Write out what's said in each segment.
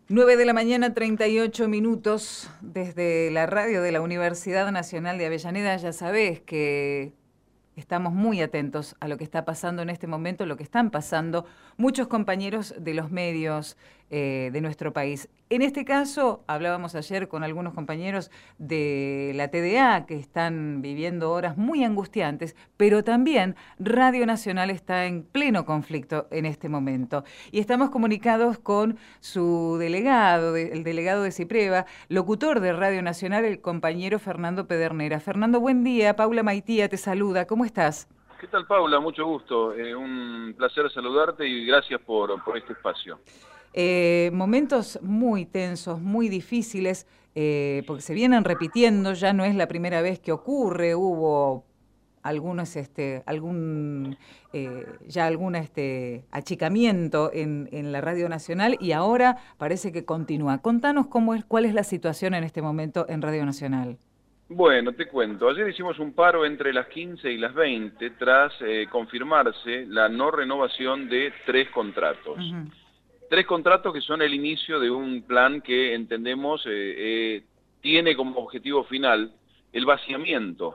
9 de la mañana, 38 minutos, desde la radio de la Universidad Nacional de Avellaneda. Ya sabés que estamos muy atentos a lo que está pasando en este momento, lo que están pasando muchos compañeros de los medios de nuestro país. En este caso, hablábamos ayer con algunos compañeros de la TDA que están viviendo horas muy angustiantes, pero también Radio Nacional está en pleno conflicto en este momento. Y estamos comunicados con su delegado, el delegado de CIPREVA, locutor de Radio Nacional, el compañero Fernando Pedernera. Fernando, buen día. Paula Maitía te saluda. ¿Cómo estás? ¿Qué tal, Paula? Mucho gusto. Un placer saludarte y gracias por este espacio. Momentos muy tensos, muy difíciles, porque se vienen repitiendo, ya no es la primera vez que ocurre, hubo algunos, algún achicamiento en la Radio Nacional y ahora parece que continúa. Contanos cuál es la situación en este momento en Radio Nacional. Bueno, te cuento. Ayer hicimos un paro entre las 15 y las 20 tras confirmarse la no renovación de 3 contratos. Uh-huh. 3 contratos que son el inicio de un plan que entendemos tiene como objetivo final el vaciamiento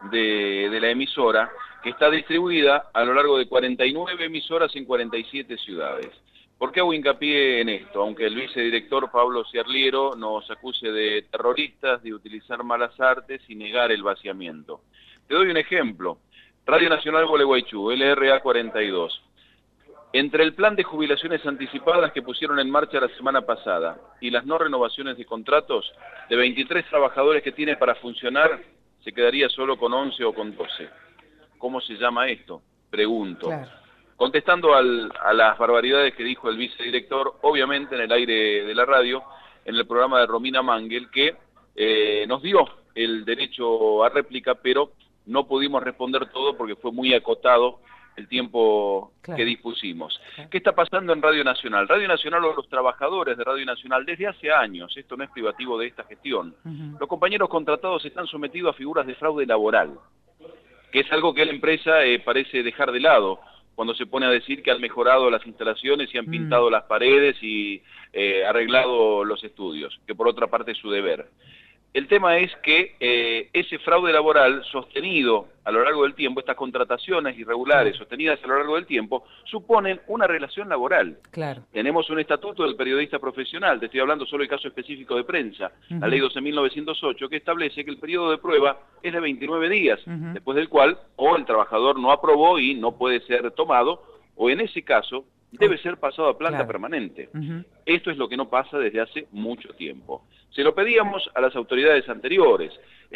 de la emisora, que está distribuida a lo largo de 49 emisoras en 47 ciudades. ¿Por qué hago hincapié en esto? Aunque el vicedirector Pablo Ciarliero nos acuse de terroristas, de utilizar malas artes y negar el vaciamiento. Te doy un ejemplo. Radio Nacional Gualeguaychú, LRA 42. Entre el plan de jubilaciones anticipadas que pusieron en marcha la semana pasada y las no renovaciones de contratos, de 23 trabajadores que tiene para funcionar, se quedaría solo con 11 o con 12. ¿Cómo se llama esto? Pregunto. Claro. Contestando a las barbaridades que dijo el vicedirector, obviamente en el aire de la radio, en el programa de Romina Mangel, que nos dio el derecho a réplica, pero no pudimos responder todo porque fue muy acotado el tiempo que dispusimos. Claro. ¿Qué está pasando en Radio Nacional? Radio Nacional o los trabajadores de Radio Nacional desde hace años, esto no es privativo de esta gestión, los compañeros contratados están sometidos a figuras de fraude laboral, que es algo que la empresa parece dejar de lado cuando se pone a decir que han mejorado las instalaciones y han pintado las paredes y arreglado los estudios, que por otra parte es su deber. El tema es que ese fraude laboral sostenido a lo largo del tiempo, estas contrataciones irregulares sostenidas a lo largo del tiempo, suponen una relación laboral. Claro. Tenemos un estatuto del periodista profesional, te estoy hablando solo del caso específico de prensa, la ley 12.908, que establece que el periodo de prueba es de 29 días, después del cual o el trabajador no aprobó y no puede ser tomado, o en ese caso debe ser pasado a planta permanente. Esto es lo que no pasa desde hace mucho tiempo. Se lo pedíamos a las autoridades anteriores.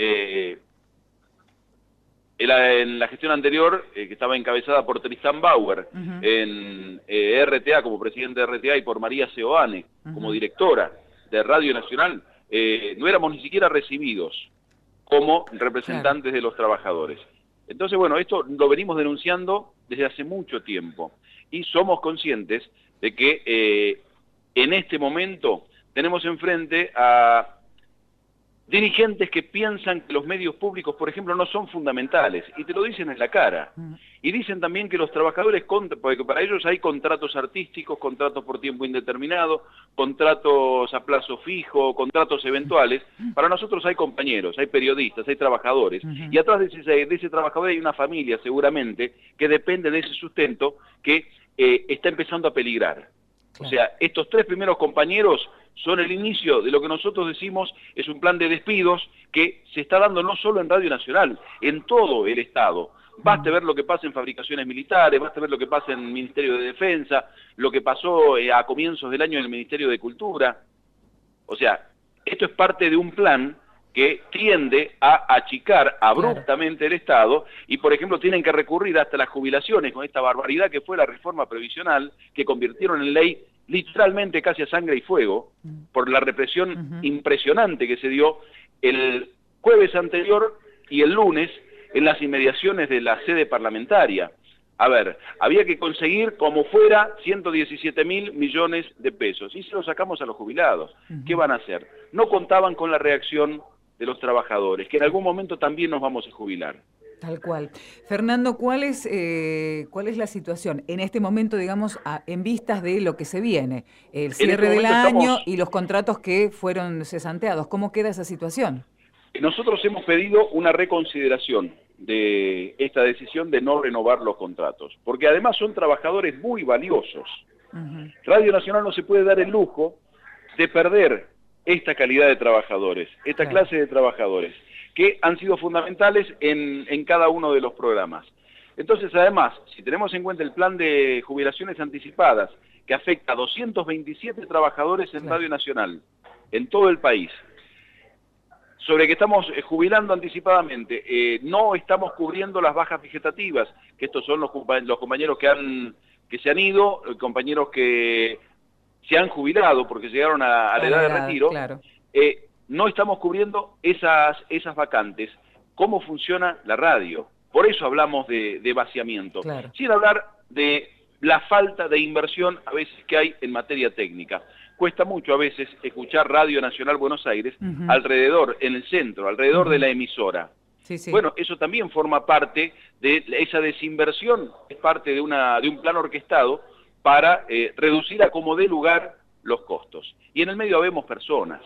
En la gestión anterior, que estaba encabezada por Tristán Bauer, en RTA como presidente de RTA y por María Seoane como directora de Radio Nacional, no éramos ni siquiera recibidos como representantes de los trabajadores. Entonces, bueno, esto lo venimos denunciando desde hace mucho tiempo y somos conscientes de que en este momento tenemos enfrente a dirigentes que piensan que los medios públicos, por ejemplo, no son fundamentales, y te lo dicen en la cara. Y dicen también que los trabajadores, porque para ellos hay contratos artísticos, contratos por tiempo indeterminado, contratos a plazo fijo, contratos eventuales. Para nosotros hay compañeros, hay periodistas, hay trabajadores, y atrás de ese trabajador hay una familia, seguramente, que depende de ese sustento que está empezando a peligrar. O sea, estos 3 primeros compañeros son el inicio de lo que nosotros decimos es un plan de despidos que se está dando no solo en Radio Nacional, en todo el Estado. Basta ver lo que pasa en fabricaciones militares, basta ver lo que pasa en el Ministerio de Defensa, lo que pasó a comienzos del año en el Ministerio de Cultura. O sea, esto es parte de un plan que tiende a achicar abruptamente el Estado y, por ejemplo, tienen que recurrir hasta las jubilaciones con esta barbaridad que fue la reforma previsional que convirtieron en ley literalmente casi a sangre y fuego por la represión impresionante que se dio el jueves anterior y el lunes en las inmediaciones de la sede parlamentaria. A ver, había que conseguir como fuera 117.000 millones de pesos y se los sacamos a los jubilados. ¿Qué van a hacer? No contaban con la reacción de los trabajadores, que en algún momento también nos vamos a jubilar. Tal cual. Fernando, ¿cuál es la situación en este momento, digamos, en vistas de lo que se viene? El cierre del año y los contratos que fueron cesanteados. ¿Cómo queda esa situación? Nosotros hemos pedido una reconsideración de esta decisión de no renovar los contratos, porque además son trabajadores muy valiosos. Radio Nacional no se puede dar el lujo de perder esta calidad de trabajadores, esta clase de trabajadores, que han sido fundamentales en cada uno de los programas. Entonces, además, si tenemos en cuenta el plan de jubilaciones anticipadas, que afecta a 227 trabajadores en Radio Nacional, en todo el país, sobre que estamos jubilando anticipadamente, no estamos cubriendo las bajas vegetativas, que estos son los compañeros que se han ido, compañeros que se han jubilado porque llegaron a la edad de retiro, no estamos cubriendo esas vacantes. ¿Cómo funciona la radio? Por eso hablamos de vaciamiento, sin hablar de la falta de inversión a veces que hay en materia técnica. Cuesta mucho a veces escuchar Radio Nacional Buenos Aires alrededor, en el centro, alrededor de la emisora. Bueno, eso también forma parte de esa desinversión, es parte de un plan orquestado para reducir a como dé lugar los costos. Y en el medio habemos personas.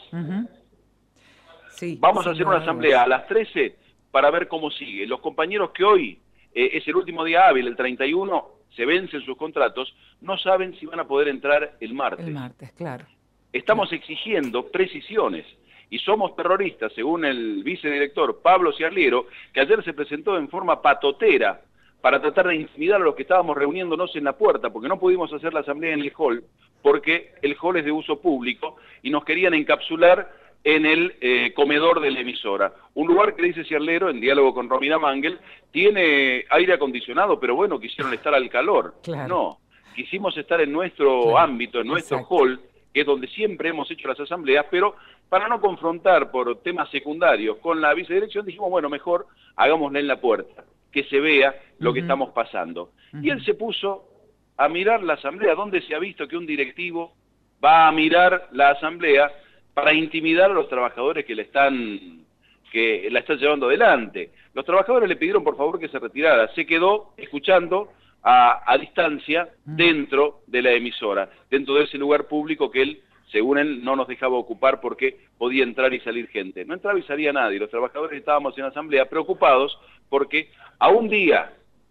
Vamos a hacer una asamblea a las 13 para ver cómo sigue. Los compañeros que hoy es el último día hábil, el 31, se vencen sus contratos, no saben si van a poder entrar el martes. El martes, claro. Estamos exigiendo precisiones. Y somos terroristas, según el vicedirector Pablo Ciarliero, que ayer se presentó en forma patotera para tratar de intimidar a los que estábamos reuniéndonos en la puerta, porque no pudimos hacer la asamblea en el hall, porque el hall es de uso público, y nos querían encapsular en el comedor de la emisora. Un lugar que, dice Ciarliero, en diálogo con Romina Mangel, tiene aire acondicionado, pero bueno, quisieron estar al calor. No, quisimos estar en nuestro ámbito, en nuestro hall, que es donde siempre hemos hecho las asambleas, pero para no confrontar por temas secundarios con la vicedirección, dijimos, bueno, mejor hagámosla en la puerta, que se vea lo que estamos pasando. Y él se puso a mirar la asamblea. ¿Dónde se ha visto que un directivo va a mirar la asamblea para intimidar a los trabajadores que la están llevando adelante? Los trabajadores le pidieron por favor que se retirara. Se quedó escuchando a distancia dentro de la emisora, dentro de ese lugar público que él, según él, no nos dejaba ocupar porque podía entrar y salir gente. No entraba y salía nadie. Los trabajadores estábamos en asamblea preocupados porque a un día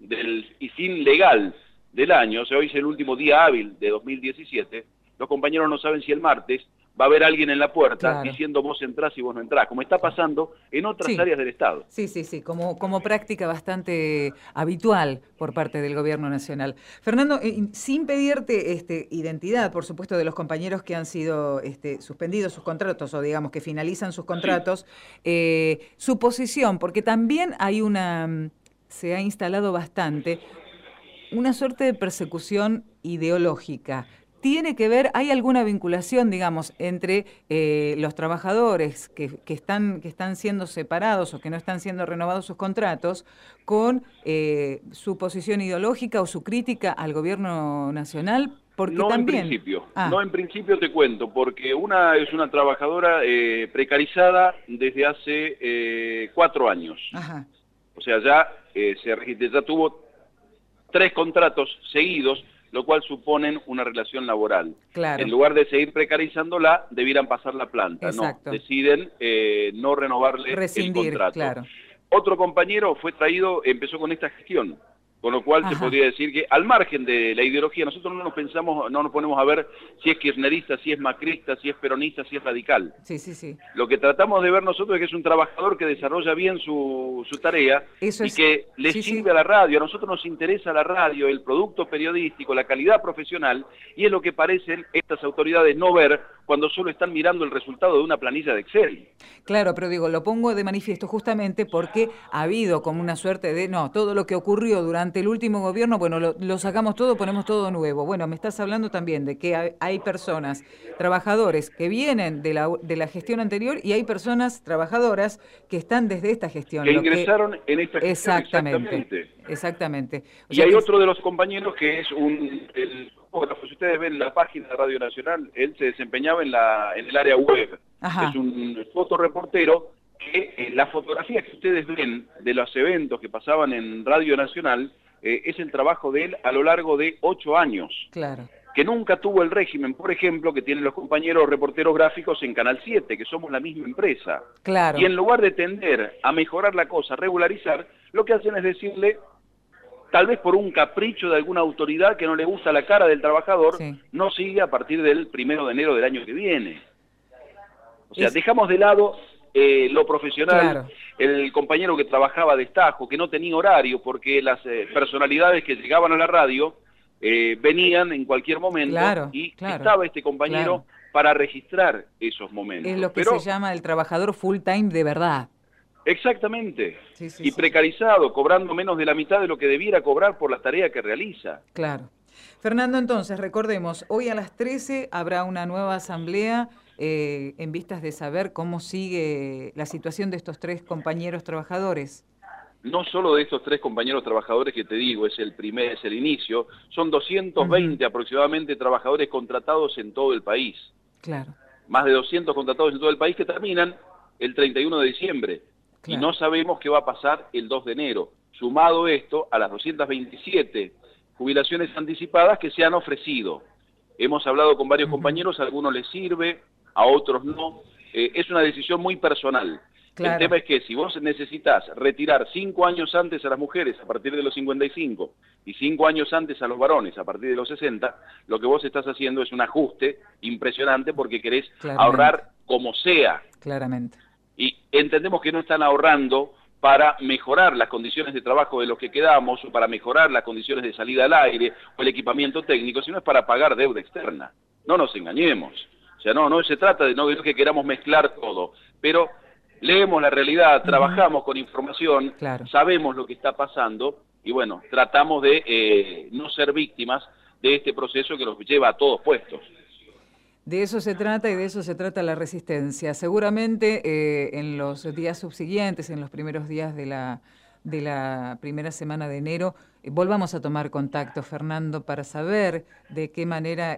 y fin legal del año, o sea, hoy es el último día hábil de 2017, los compañeros no saben si el martes va a haber alguien en la puerta diciendo vos entrás y vos no entrás, como está pasando en otras áreas del Estado. Como práctica bastante habitual por parte del Gobierno Nacional. Fernando, sin pedirte identidad, por supuesto, de los compañeros que han sido suspendidos sus contratos o digamos que finalizan sus contratos, su posición, porque también hay se ha instalado bastante una suerte de persecución ideológica. ¿Tiene que ver, hay alguna vinculación, digamos, entre los trabajadores que están siendo separados o que no están siendo renovados sus contratos con su posición ideológica o su crítica al gobierno nacional? Porque no también... en principio, no en principio te cuento, porque una es una trabajadora precarizada desde hace 4 años. O sea, ya tuvo 3 contratos seguidos, lo cual suponen una relación laboral. En lugar de seguir precarizándola, debieran pasar la planta. No, deciden no renovarle el contrato. Otro compañero fue traído, empezó con esta gestión, con lo cual se podría decir que al margen de la ideología, nosotros no nos ponemos a ver si es kirchnerista, si es macrista, si es peronista, si es radical. Lo que tratamos de ver nosotros es que es un trabajador que desarrolla bien su tarea que le sirve a la radio. A nosotros nos interesa la radio, el producto periodístico, la calidad profesional, y es lo que parecen estas autoridades no ver cuando solo están mirando el resultado de una planilla de Excel. Claro, pero digo, lo pongo de manifiesto justamente porque ha habido como una suerte de, todo lo que ocurrió durante el último gobierno, bueno, lo sacamos todo, ponemos todo nuevo. Bueno, me estás hablando también de que hay personas, trabajadores que vienen de la gestión anterior y hay personas trabajadoras que están desde esta gestión. Que ingresaron en esta gestión. Exactamente. Y hay otro de los compañeros que es el fotógrafo. Si ustedes ven la página de Radio Nacional, él se desempeñaba en el área web. Es un fotoreportero que las fotografías que ustedes ven de los eventos que pasaban en Radio Nacional es el trabajo de él a lo largo de 8 años. Claro. Que nunca tuvo el régimen, por ejemplo, que tienen los compañeros reporteros gráficos en Canal 7, que somos la misma empresa. Claro. Y en lugar de tender a mejorar la cosa, a regularizar, lo que hacen es decirle, tal vez por un capricho de alguna autoridad que no le gusta la cara del trabajador, sí, no sigue a partir del 1 de enero del año que viene. O sea, dejamos de lado lo profesional, claro, el compañero que trabajaba de estajo, que no tenía horario, porque las personalidades que llegaban a la radio venían en cualquier momento, claro, y claro, estaba este compañero, claro, para registrar esos momentos. Es lo que se llama el trabajador full time de verdad. Exactamente, sí, sí, y precarizado, cobrando menos de la mitad de lo que debiera cobrar por la tarea que realiza. Claro. Fernando, entonces, recordemos, hoy a las 13 habrá una nueva asamblea en vistas de saber cómo sigue la situación de estos 3 compañeros trabajadores. No solo de estos 3 compañeros trabajadores que te digo, es el inicio, son 220 aproximadamente trabajadores contratados en todo el país. Claro. Más de 200 contratados en todo el país que terminan el 31 de diciembre. Claro. Y no sabemos qué va a pasar el 2 de enero. Sumado esto a las 227 jubilaciones anticipadas que se han ofrecido. Hemos hablado con varios compañeros, a algunos les sirve, a otros no. Es una decisión muy personal. Claro. El tema es que si vos necesitas retirar 5 años antes a las mujeres a partir de los 55 y 5 años antes a los varones a partir de los 60, lo que vos estás haciendo es un ajuste impresionante porque querés ahorrar como sea. Claramente. Y entendemos que no están ahorrando para mejorar las condiciones de trabajo de los que quedamos o para mejorar las condiciones de salida al aire o el equipamiento técnico, sino es para pagar deuda externa. No nos engañemos. O sea, no se trata de no que queramos mezclar todo, pero leemos la realidad, trabajamos con información, claro, sabemos lo que está pasando y bueno, tratamos de no ser víctimas de este proceso que nos lleva a todos puestos. De eso se trata y de eso se trata la resistencia. Seguramente en los días subsiguientes, en los primeros días de la primera semana de enero, volvamos a tomar contacto, Fernando, para saber de qué manera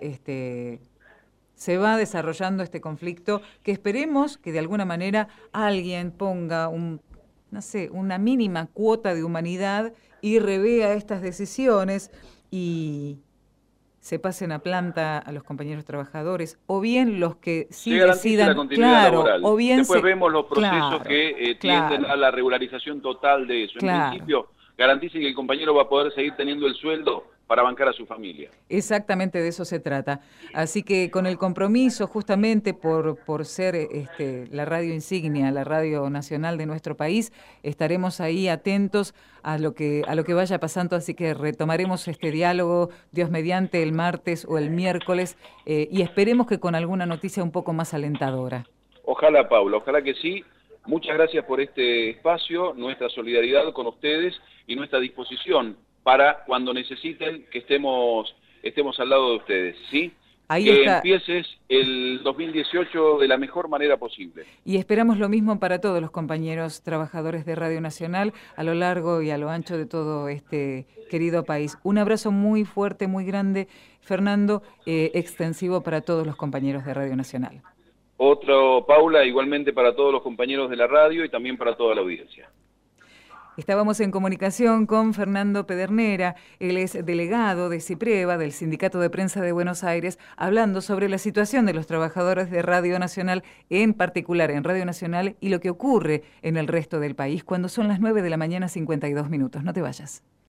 se va desarrollando este conflicto, que esperemos que de alguna manera alguien ponga una mínima cuota de humanidad y revea estas decisiones y se pasen a planta a los compañeros trabajadores, o bien los que sí decidan, la continuidad laboral. O bien después vemos los procesos que tienden a la regularización total de eso. En principio, garanticen que el compañero va a poder seguir teniendo el sueldo para bancar a su familia. Exactamente de eso se trata. Así que con el compromiso justamente por ser la radio insignia, la radio nacional de nuestro país, estaremos ahí atentos a lo que vaya pasando, así que retomaremos este diálogo, Dios mediante, el martes o el miércoles, y esperemos que con alguna noticia un poco más alentadora. Ojalá, Paula, ojalá que sí. Muchas gracias por este espacio, nuestra solidaridad con ustedes y nuestra disposición para cuando necesiten que estemos al lado de ustedes, ¿sí? Ahí que está. Empieces el 2018 de la mejor manera posible. Y esperamos lo mismo para todos los compañeros trabajadores de Radio Nacional a lo largo y a lo ancho de todo este querido país. Un abrazo muy fuerte, muy grande, Fernando, extensivo para todos los compañeros de Radio Nacional. Otro, Paula, igualmente para todos los compañeros de la radio y también para toda la audiencia. Estábamos en comunicación con Fernando Pedernera, él es delegado de CIPREVA, del Sindicato de Prensa de Buenos Aires, hablando sobre la situación de los trabajadores de Radio Nacional, en particular en Radio Nacional, y lo que ocurre en el resto del país, cuando son las 9 de la mañana 52 minutos. No te vayas.